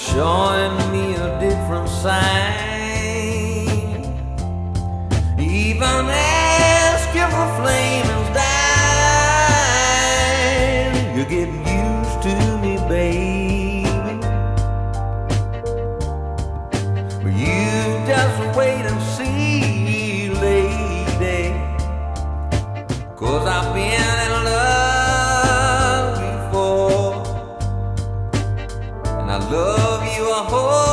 showing me a different side. Even ask if the flame is dying. You get used to me, baby, but you just wait and see, lady, 'cause I've been in love before, and I love you a whole